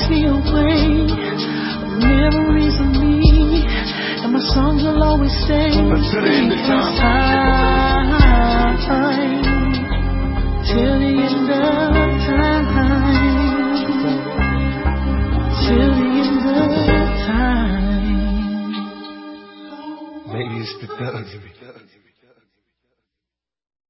me away. Memories of me, and my songs will always stay. Until the end of time. Till the end of time. Till the end of time. Maybe it's the thugs in me.